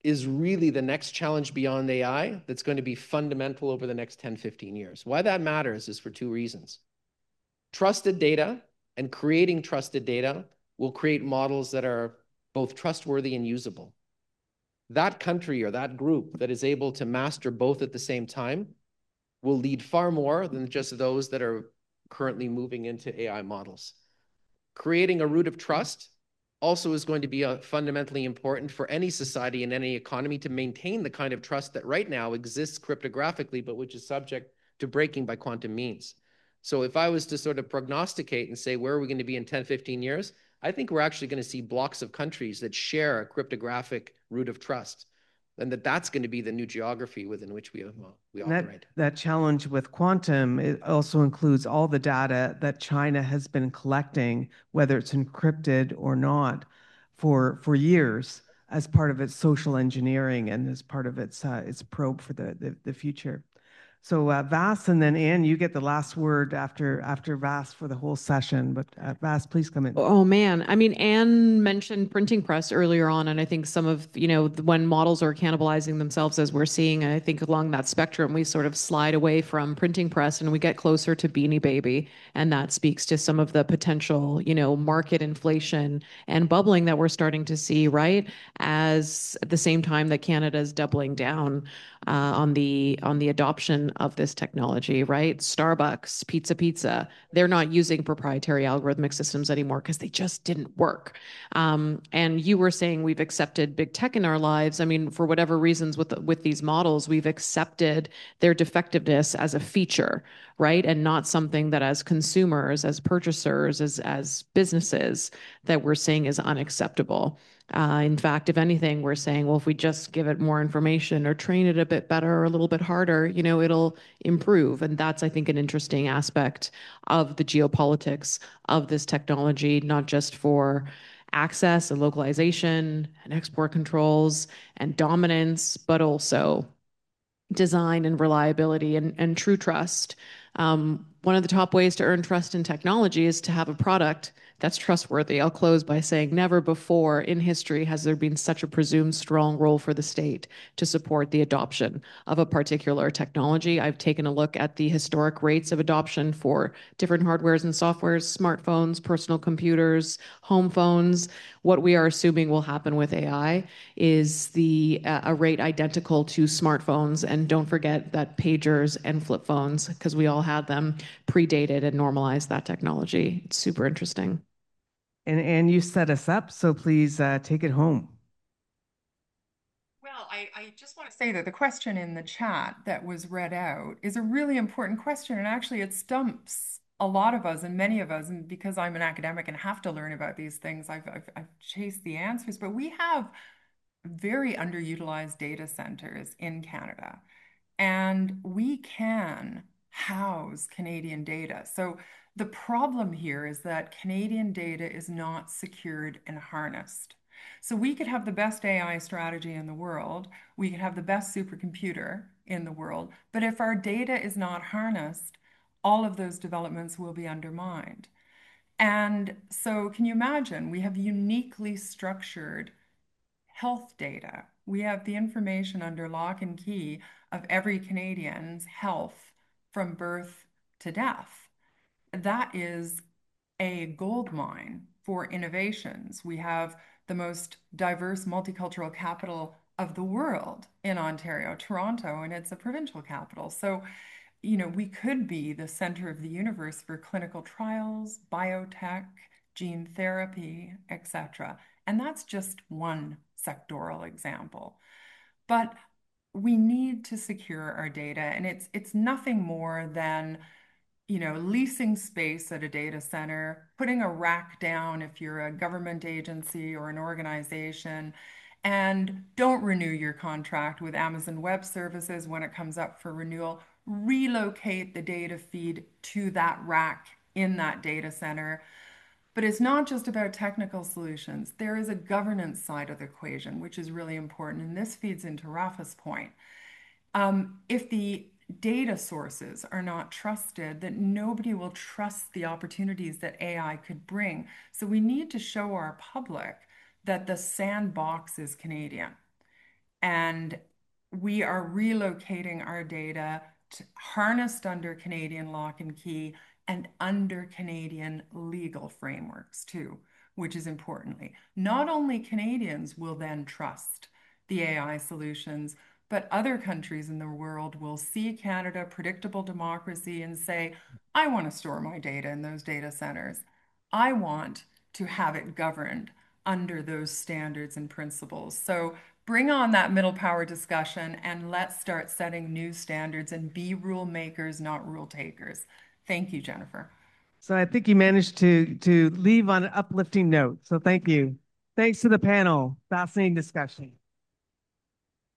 is really the next challenge beyond AI that's going to be fundamental over the next 10, 15 years. Why that matters is for two reasons. Trusted data and creating trusted data will create models that are both trustworthy and usable. That country or that group that is able to master both at the same time will lead far more than just those that are currently moving into AI models. Creating a root of trust also is going to be fundamentally important for any society and any economy to maintain the kind of trust that right now exists cryptographically, but which is subject to breaking by quantum means. So if I was to sort of prognosticate and say, where are we going to be in 10, 15 years? I think we're actually going to see blocks of countries that share a cryptographic root of trust, and that's going to be the new geography within which we operate. That challenge with quantum, it also includes all the data that China has been collecting, whether it's encrypted or not, for years as part of its social engineering and as part of its probe for the future. So Vas, and then Anne, you get the last word after Vas for the whole session. But Vas, please come in. Oh man, I mean, Anne mentioned printing press earlier on, and I think some of, when models are cannibalizing themselves, as we're seeing, I think along that spectrum, we sort of slide away from printing press and we get closer to Beanie Baby, and that speaks to some of the potential, market inflation and bubbling that we're starting to see, right? As at the same time that Canada is doubling down on the adoption of this technology, right? Starbucks, Pizza, they're not using proprietary algorithmic systems anymore because they just didn't work. And you were saying we've accepted big tech in our lives. I mean, for whatever reasons with these models, we've accepted their defectiveness as a feature, right? And not something that as consumers, as purchasers, as businesses, that we're saying is unacceptable. In fact, if anything, we're saying, well, if we just give it more information or train it a bit better or a little bit harder, it'll improve. And that's, I think, an interesting aspect of the geopolitics of this technology, not just for access and localization and export controls and dominance, but also design and reliability and true trust. One of the top ways to earn trust in technology is to have a product that's trustworthy. I'll close by saying never before in history has there been such a presumed strong role for the state to support the adoption of a particular technology. I've taken a look at the historic rates of adoption for different hardwares and softwares, smartphones, personal computers, home phones. What we are assuming will happen with AI is a rate identical to smartphones. And don't forget that pagers and flip phones, because we all had them, predated and normalized that technology. It's super interesting. And you set us up, so please take it home. Well, I just want to say that the question in the chat that was read out is a really important question. And actually, it stumps a lot of us and many of us. And because I'm an academic and have to learn about these things, I've chased the answers. But we have very underutilized data centers in Canada, and we can house Canadian data. So the problem here is that Canadian data is not secured and harnessed. So we could have the best AI strategy in the world, we could have the best supercomputer in the world, but if our data is not harnessed, all of those developments will be undermined. And so can you imagine, we have uniquely structured health data. We have the information under lock and key of every Canadian's health from birth to death. That is a gold mine for innovations. We have the most diverse multicultural capital of the world in Ontario, Toronto, and it's a provincial capital. So, we could be the center of the universe for clinical trials, biotech, gene therapy, etc. And that's just one sectoral example. But we need to secure our data, and it's nothing more than leasing space at a data center, putting a rack down if you're a government agency or an organization, and don't renew your contract with Amazon Web Services when it comes up for renewal. Relocate the data feed to that rack in that data center. But it's not just about technical solutions. There is a governance side of the equation, which is really important. And this feeds into Rafa's point. If the data sources are not trusted, that nobody will trust the opportunities that AI could bring. So we need to show our public that the sandbox is Canadian. And we are relocating our data harnessed under Canadian lock and key and under Canadian legal frameworks too, which is importantly. Not only Canadians will then trust the AI solutions, but other countries in the world will see Canada, predictable democracy, and say, I want to store my data in those data centers. I want to have it governed under those standards and principles. So bring on that middle power discussion and let's start setting new standards and be rule makers, not rule takers. Thank you, Jennifer. So I think you managed to leave on an uplifting note. So thank you. Thanks to the panel. Fascinating discussion.